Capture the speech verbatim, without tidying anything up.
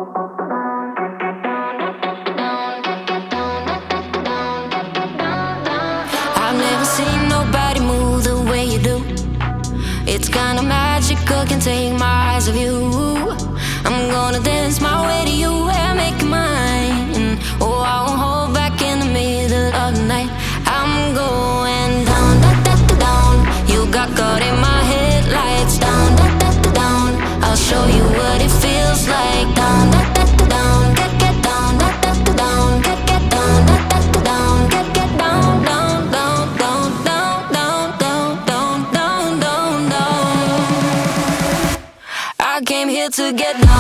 I've never seen nobody move the way you do. It's kinda magical, can't take my eyes off you. I'm gonna dance my way to you and make it mine. Oh, I won't hold back in the middle of the night. I'm going down, da da da down. You got caught in my headlights. Down, da da da down. I'll show you what it feels like. Down, da da da down. Get get down, da da da down. Get get down, da da da down. Get get down, down, down, down, down, down, down, down, down, down, down. I came here to get down.